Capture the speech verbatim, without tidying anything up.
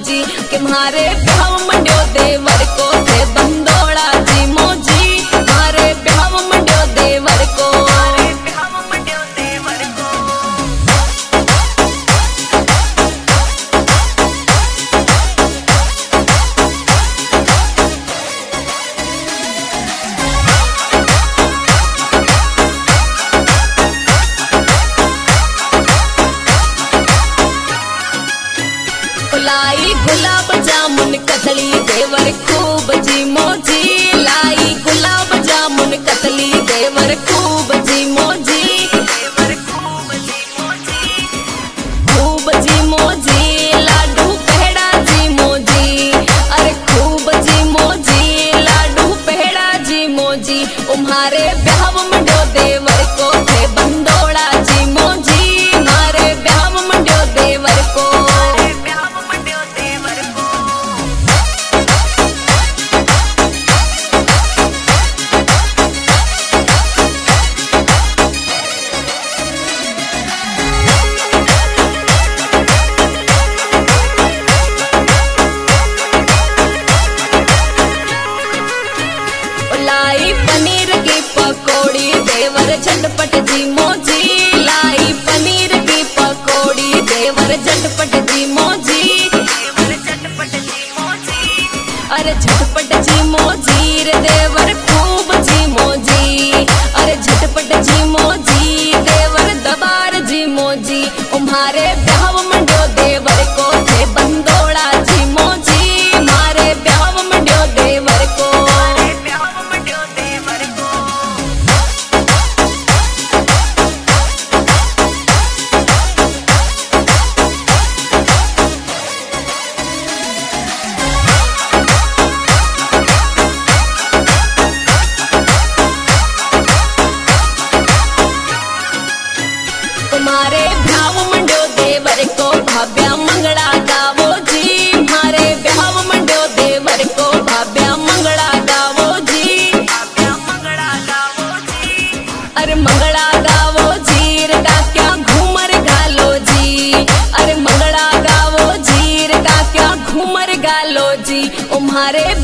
जी के मारे ब्याव मंड्यो देवर को थे बंदोड़ा जी मोजी मारे ब्याव मंड्यो देवर को लाई गुलाब जामुन कतली देवर खूब जी मोजी लाई गुलाब जामुन कतली देवर खूब जी मोजी खूब जी मोजी लाडू पेड़ा जी मोजी अरे खूब जी मोजी लाडू पेड़ा जी मोजी उम्हारे ब्याव मंड्यो देवर को थे बंदोड़ा जी मोजी मारे ब्याव मंड्यो देवर को लाई पनीर की पकौड़ी देवर झटपट जी मोजी लाई पनीर की पकौड़ी देवर झटपट जी मोजी अरे झटपट जी मोजी रे देवर खूब जी मोजी अरे झटपट जी मोजी देवर दबार जी मोजी उम्हारे ब्याव मंड्यो देवर को थे बंदोड़ा जी मोजी मारे ब्याव मंड्यो देवर को मारे ब्याव मंड्यो देवर को भाव्या मंगला गावो जी मारे ब्याव मंड्यो देवर को भाव्या मंगला गावो जी अरे मंगला गावो जी रे का क्या घूमर गालो जी अरे मंगला गावो जी रे का क्या घूमर गालो जी उम्हारे